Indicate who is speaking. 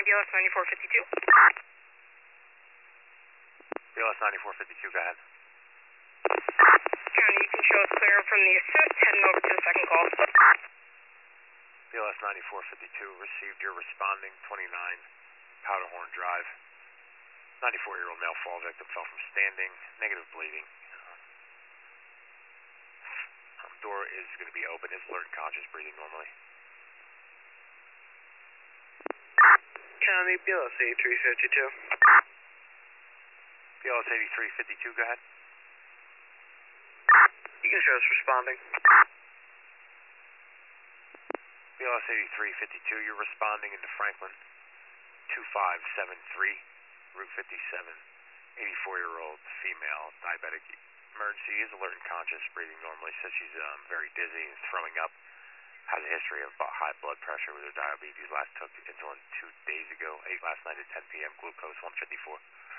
Speaker 1: BLS 9452.
Speaker 2: BLS 9452, go ahead.
Speaker 1: County, you can show us clear from the assist, heading over to the second call.
Speaker 2: BLS 9452, received your responding, 29 Powderhorn Drive. 94-year-old male fall victim fell from standing, negative bleeding. Door is going to be open, is alert and conscious, breathing normally.
Speaker 3: County, BLS 8352.
Speaker 2: BLS 8352, go ahead.
Speaker 3: You can show us responding.
Speaker 2: BLS 8352, you're responding into Franklin 2573, Route 57, 84-year-old female, diabetic. Emergency, is alert and conscious, breathing normally, says she's very dizzy and throwing up, has a history of high blood pressure with her diabetes, last took insulin 2 days ago, ate last night at 10 p.m., glucose 154.